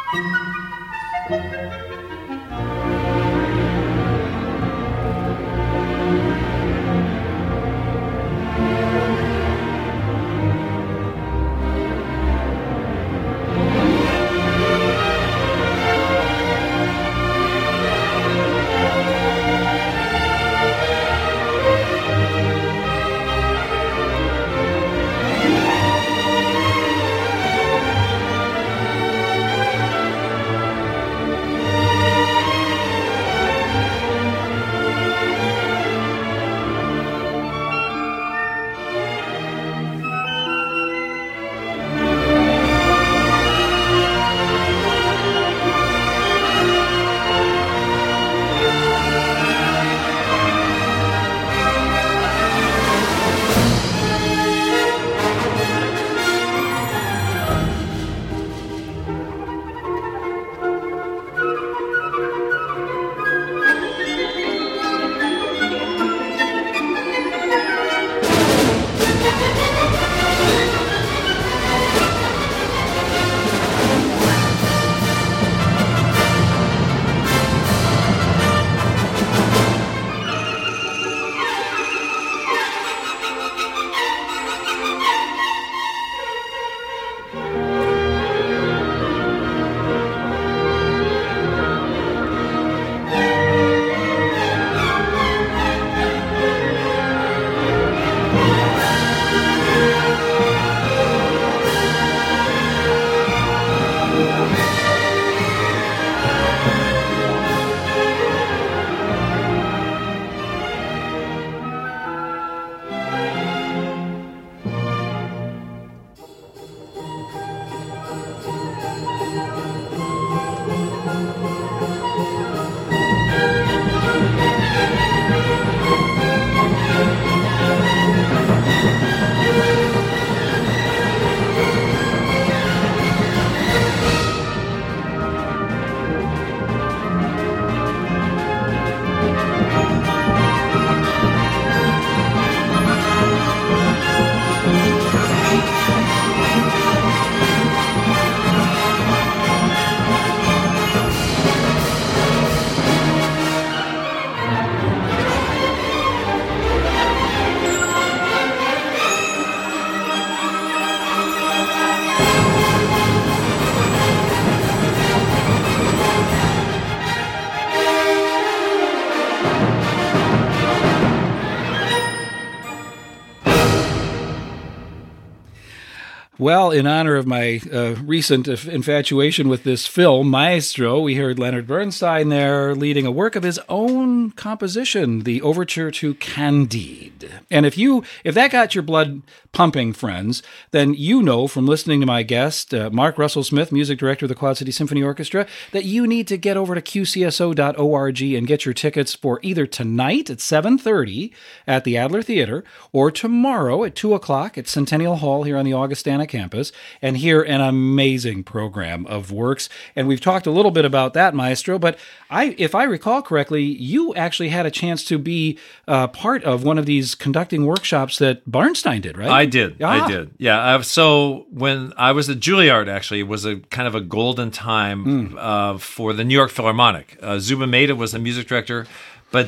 Well, in honor of my uh, recent infatuation with this film, Maestro, we heard Leonard Bernstein there leading a work of his own composition, the Overture to Candide. And if you, if that got your blood pumping, friends, then you know from listening to my guest, uh, Mark Russell Smith, music director of the Quad City Symphony Orchestra, that you need to get over to Q C S O dot org and get your tickets for either tonight at seven thirty at the Adler Theater or tomorrow at two o'clock at Centennial Hall here on the Augustana campus and hear an amazing program of works. And we've talked a little bit about that, Maestro, but I, if I recall correctly, you actually had a chance to be uh, part of one of these conducting workshops that Bernstein did, right? I did. Ah. I did. Yeah. Uh, so when I was at Juilliard, actually, it was a kind of a golden time mm. uh, for the New York Philharmonic. Uh, Zubin Mehta was the music director, but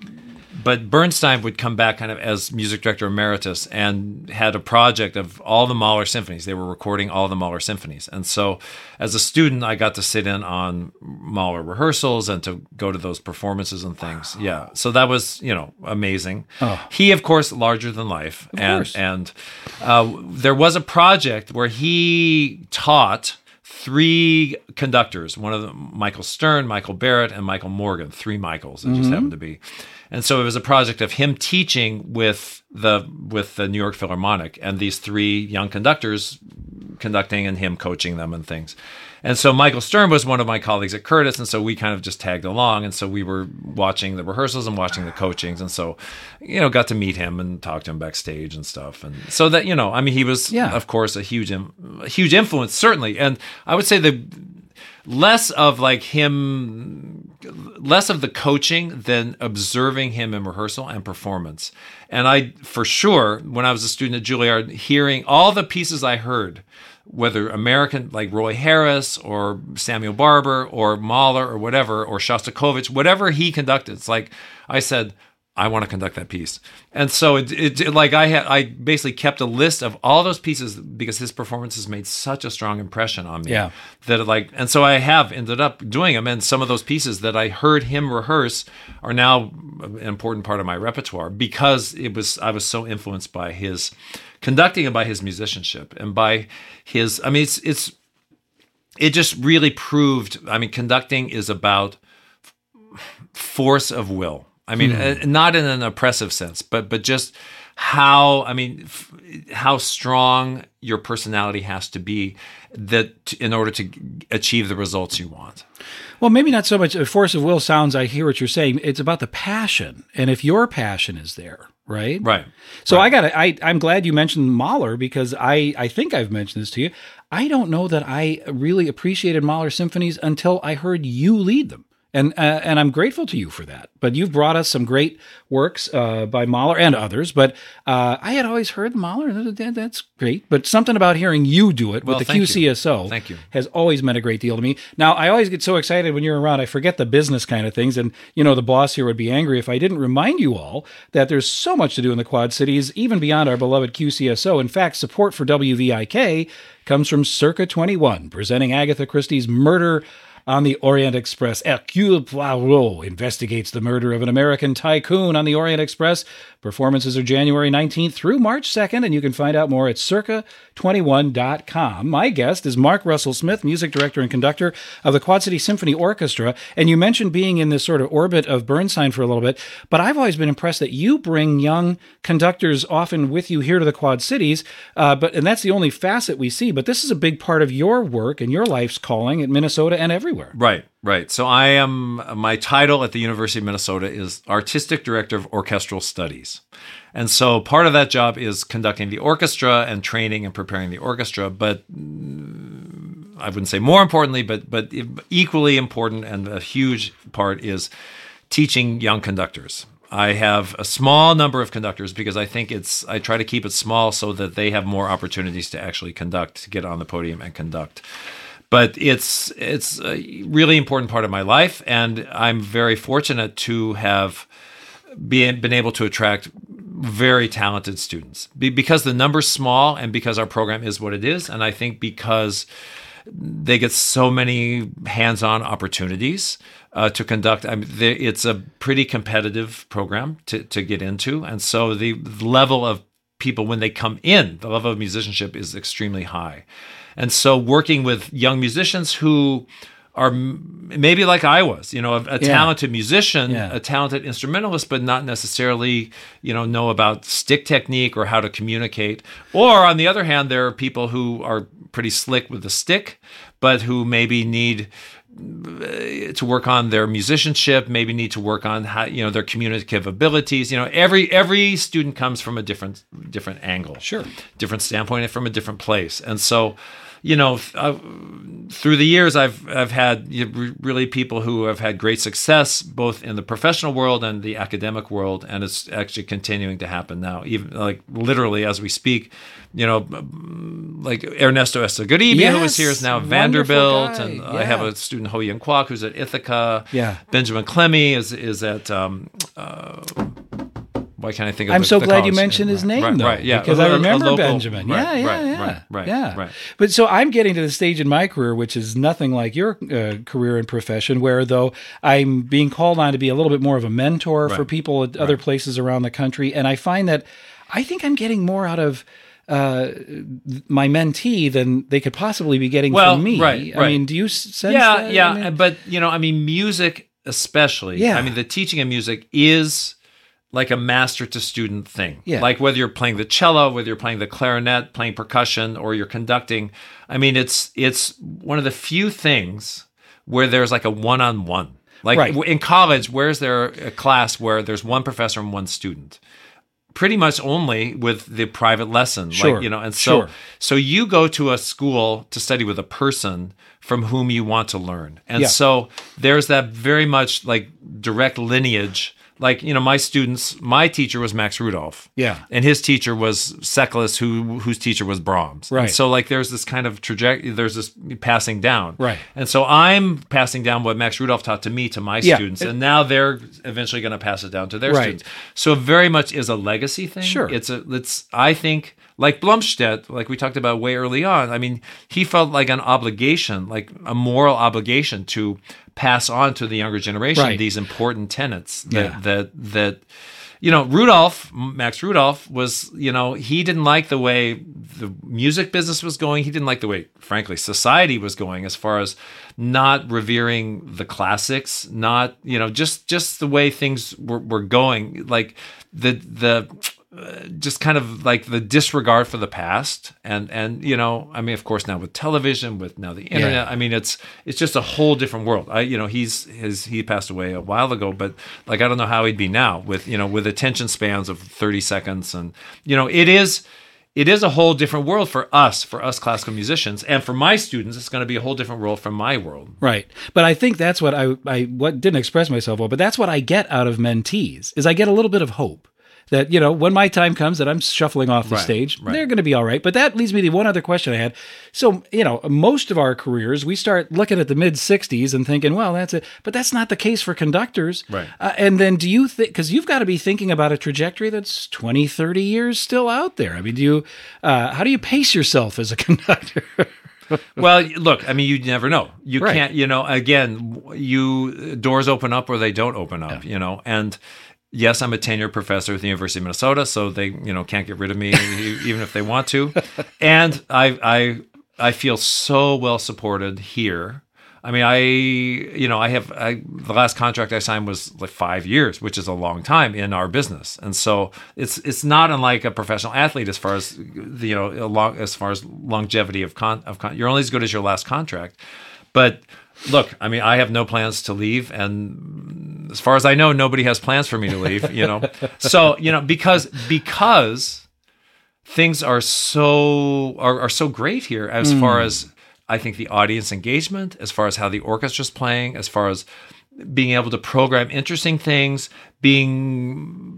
But Bernstein would come back kind of as music director emeritus and had a project of all the Mahler symphonies. They were recording all the Mahler symphonies. And so as a student, I got to sit in on Mahler rehearsals and to go to those performances and things. Wow. Yeah. So that was, you know, amazing. Oh. He, of course, larger than life. Of and course. and uh, there was a project where he taught three conductors, one of them, Michael Stern, Michael Barrett, and Michael Morgan, three Michaels, it mm-hmm. just happened to be. And so it was a project of him teaching with the with the New York Philharmonic and these three young conductors conducting and him coaching them and things. And so Michael Stern was one of my colleagues at Curtis, and so we kind of just tagged along. And so we were watching the rehearsals and watching the coachings. And so, you know, got to meet him and talk to him backstage and stuff. And so that, you know, I mean, he was, yeah. of course, a huge, a huge influence, certainly. And I would say the less of like him, less of the coaching than observing him in rehearsal and performance. And I, for sure, when I was a student at Juilliard, hearing all the pieces I heard whether American like Roy Harris or Samuel Barber or Mahler or whatever, or Shostakovich, whatever he conducted, it's like I said, I want to conduct that piece. And so it, it, it like I had, I basically kept a list of all those pieces because his performances made such a strong impression on me. Yeah. That it like, and so I have ended up doing them. And some of those pieces that I heard him rehearse are now an important part of my repertoire because it was, I was so influenced by his conducting and by his musicianship and by his, I mean, it's, it's, it just really proved, I mean, conducting is about force of will. I mean, hmm. not in an oppressive sense, but but just how, I mean, f- how strong your personality has to be that t- in order to achieve the results you want. Well, maybe not so much a force of will sounds, I hear what you're saying. It's about the passion. And if your passion is there, right? Right. So right. I got to, I, I'm glad you mentioned Mahler because I, I think I've mentioned this to you. I don't know that I really appreciated Mahler symphonies until I heard you lead them. And uh, and I'm grateful to you for that. But you've brought us some great works uh, by Mahler and others. But uh, I had always heard Mahler. That, that's great. But something about hearing you do it well, with the Q C S O thank you. has always meant a great deal to me. Now, I always get so excited when you're around. I forget the business kind of things. And, you know, the boss here would be angry if I didn't remind you all that there's so much to do in the Quad Cities, even beyond our beloved Q C S O. In fact, support for W V I K comes from Circa twenty-one, presenting Agatha Christie's Murder on the Orient Express. Hercule Poirot investigates the murder of an American tycoon on the Orient Express. Performances are January nineteenth through March second, and you can find out more at circa twenty-one dot com. My guest is Mark Russell Smith, music director and conductor of the Quad City Symphony Orchestra. And you mentioned being in this sort of orbit of Bernstein for a little bit, but I've always been impressed that you bring young conductors often with you here to the Quad Cities, uh, but and that's the only facet we see. But this is a big part of your work and your life's calling in Minnesota and everywhere. Right, right. So I am, my title at the University of Minnesota is Artistic Director of Orchestral Studies. And so part of that job is conducting the orchestra and training and preparing the orchestra. But I wouldn't say more importantly, but but equally important and a huge part is teaching young conductors. I have a small number of conductors because I think it's, I try to keep it small so that they have more opportunities to actually conduct, to get on the podium and conduct. But it's it's a really important part of my life, and I'm very fortunate to have been, been able to attract very talented students Be, because the number's small and because our program is what it is, and I think because they get so many hands-on opportunities uh, to conduct. I mean, they, it's a pretty competitive program to, to get into, and so the level of people when they come in, the level of musicianship is extremely high. And so working with young musicians who are maybe like I was, you know, a, a yeah. talented musician, yeah. a talented instrumentalist, but not necessarily, you know, know about stick technique or how to communicate. Or on the other hand, there are people who are pretty slick with the stick, but who maybe need to work on their musicianship, maybe need to work on how, you know, their communicative abilities. You know, every every student comes from a different different angle, sure, different standpoint, and from a different place. And so, you know, uh, through the years, I've I've had really people who have had great success both in the professional world and the academic world, and it's actually continuing to happen now, even like literally as we speak. You know, like Ernesto Estegaribia, yes, who was here, is now at Vanderbilt, guy. and yeah. I have a student Ho Yin Kwok who's at Ithaca. Yeah, Benjamin Clemmy is is at. Um, uh, Why can't I think of I'm the, so the glad college? you mentioned his name, right, though. Right, yeah. Because a, I remember local, Benjamin. Right, yeah, yeah, right, yeah. Right, right, yeah. right. But so I'm getting to the stage in my career, which is nothing like your uh, career and profession, where though I'm being called on to be a little bit more of a mentor right. for people at other right. places around the country. And I find that I think I'm getting more out of uh, my mentee than they could possibly be getting well, from me. Right, I right. mean, do you sense yeah, that? Yeah, I mean, but, you know, I mean, music especially. Yeah. I mean, the teaching of music is like a master to student thing. Yeah. Like whether you're playing the cello, whether you're playing the clarinet, playing percussion, or you're conducting. I mean, it's it's one of the few things where there's like a one-on-one. Like right. in college, where's there a class where there's one professor and one student? Pretty much only with the private lesson. Sure. Like, you know, and so sure. so you go to a school to study with a person from whom you want to learn. And yeah. so there's that very much like direct lineage like, you know, my students, my teacher was Max Rudolph. Yeah. And his teacher was Seklis, who whose teacher was Brahms. Right. And so like there's this kind of trajectory, there's this passing down. Right. And so I'm passing down what Max Rudolph taught to me, to my Yeah. students. And now they're eventually going to pass it down to their Right. students. So it very much is a legacy thing. Sure. It's a, it's, I think, like Blumstedt, like we talked about way early on, I mean, he felt like an obligation, like a moral obligation to pass on to the younger generation Right. these important tenets that, Yeah. that, that, you know, Rudolph, Max Rudolph was, you know, he didn't like the way the music business was going. He didn't like the way, frankly, society was going as far as not revering the classics, not, you know, just, just the way things were, were going, like the, the, Uh, just kind of like the disregard for the past, and and you know, I mean, of course, now with television, with now the internet, Yeah. I mean, it's it's just a whole different world. I you know, he's his he passed away a while ago, but like I don't know how he'd be now with you know with attention spans of thirty seconds, and you know, it is. It is a whole different world for us, for us classical musicians, and for my students, it's going to be a whole different world from my world. Right. But I think that's what I, I what didn't express myself well, but that's what I get out of mentees, is I get a little bit of hope. That, you know, when my time comes that I'm shuffling off the Right, stage, right. they're going to be all right. But that leads me to one other question I had. So, you know, most of our careers, we start looking at the mid sixties and thinking, well, that's it. But that's not the case for conductors. Right. Uh, and then do you think, because you've got to be thinking about a trajectory that's twenty, thirty years still out there. I mean, do you, uh, how do you pace yourself as a conductor? Well, look, I mean, you never know. You Right. can't, you know, again, you doors open up or they don't open up, you know, and yes, I'm a tenured professor at the University of Minnesota, so they, you know, can't get rid of me even if they want to. And I, I, I feel so well supported here. I mean, I, you know, I have I, the last contract I signed was like five years, which is a long time in our business, and so it's it's not unlike a professional athlete as far as the, you know, a long, as far as longevity of con of con. You're only as good as your last contract, but. Look, I mean, I have no plans to leave, and as far as I know, nobody has plans for me to leave. You know, so you know because because things are so are, are so great here as mm. far as I think the audience engagement, as far as how the orchestra's playing, as far as being able to program interesting things, being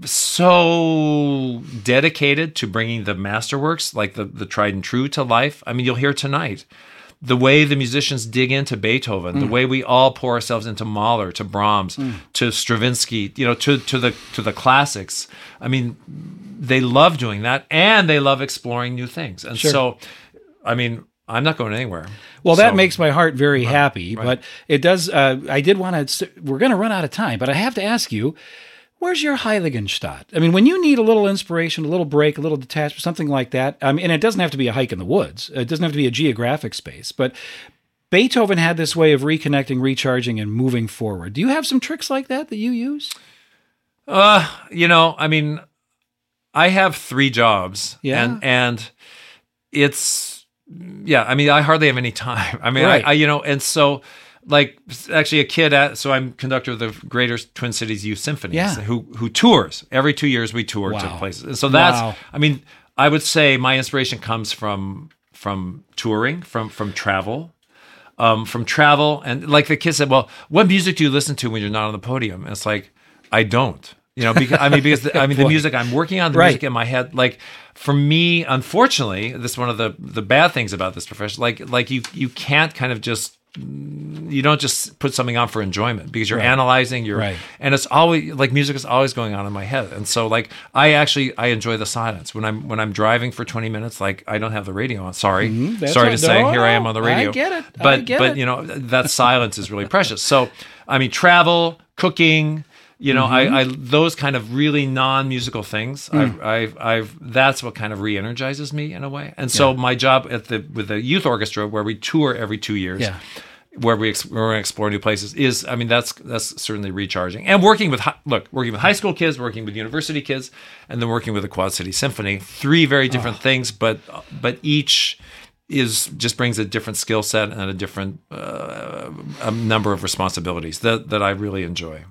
so dedicated to bringing the masterworks like the the tried and true to life. I mean, you'll hear tonight. The way the musicians dig into Beethoven, mm. the way we all pour ourselves into Mahler, to Brahms, mm. to Stravinsky, you know, to to the to the classics. I mean, they love doing that, and they love exploring new things. And sure. so, I mean, I'm not going anywhere. Well, so, that makes my heart very right, happy. right. But it does. Uh, I did want to. We're going to run out of time, but I have to ask you. Where's your Heiligenstadt? I mean, when you need a little inspiration, a little break, a little detachment, something like that, I mean, and it doesn't have to be a hike in the woods. It doesn't have to be a geographic space, but Beethoven had this way of reconnecting, recharging, and moving forward. Do you have some tricks like that that you use? Uh, you know, I mean, I have three jobs, yeah. and and it's yeah. I mean, I hardly have any time. I mean, right. I, I you know, and so. Like actually a kid at, so I'm conductor of the Greater Twin Cities Youth Symphony, yeah. who who tours. Every two years we tour wow. to places. And so that's, wow. I mean, I would say my inspiration comes from from touring, from from travel, um, from travel. And like the kid said, well, what music do you listen to when you're not on the podium? And it's like, I don't. You know, because I mean, because the, I mean, the music I'm working on, the right. music in my head, like for me, unfortunately, this is one of the the bad things about this profession. Like like you you can't kind of just you don't just put something on for enjoyment because you're right. analyzing you're right. and it's always like music is always going on in my head. And so like I actually I enjoy the silence when I'm when I'm driving for twenty minutes. Like I don't have the radio on. Sorry, mm-hmm. sorry right. to say, no, here I am on the radio. I get it. But I get but it. you know that silence is really precious. So I mean, travel, cooking. You know, mm-hmm. I, I those kind of really non-musical things. Mm. I've, I've, I've. That's what kind of re-energizes me in a way. And so yeah. my job at the with the youth orchestra, where we tour every two years, yeah. where we ex- where we explore new places, is I mean that's that's certainly recharging. And working with look, working with high school kids, working with university kids, and then working with the Quad City Symphony. Three very different oh. things, but but each is just brings a different skill set and a different uh, a number of responsibilities that that I really enjoy.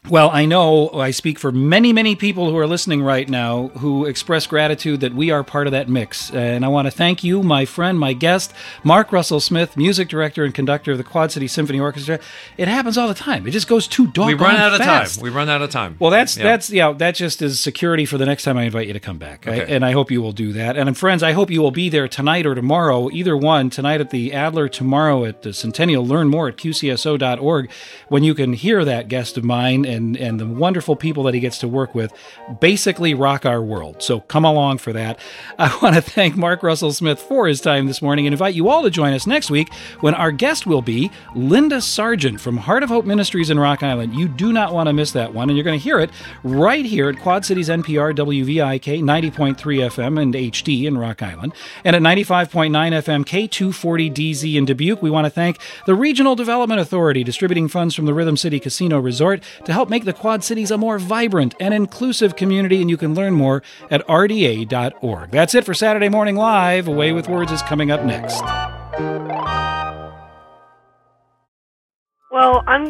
Well, I know I speak for many, many people who are listening right now who express gratitude that we are part of that mix. And I want to thank you, my friend, my guest, Mark Russell Smith, music director and conductor of the Quad City Symphony Orchestra. It happens all the time. It just goes too doggone We run out of fast. time. We run out of time. Well, that's, yeah. that's yeah, that just is security for the next time I invite you to come back. Okay. I, and I hope you will do that. And friends, I hope you will be there tonight or tomorrow, either one, tonight at the Adler, tomorrow at the Centennial. Learn more at Q C S O dot org when you can hear that guest of mine and, and the one wonderful people that he gets to work with basically rock our world. So come along for that. I want to thank Mark Russell Smith for his time this morning and invite you all to join us next week when our guest will be Linda Sargent from Heart of Hope Ministries in Rock Island. You do not want to miss that one, and you're going to hear it right here at Quad Cities N P R W V I K ninety point three F M and H D in Rock Island, and at ninety-five point nine F M K two forty D Z in Dubuque. We want to thank the Regional Development Authority, distributing funds from the Rhythm City Casino Resort to help make the Quad Cities a more vibrant and inclusive community, and you can learn more at R D A dot org. That's it for Saturday Morning Live. Away with Words is coming up next. Well, I'm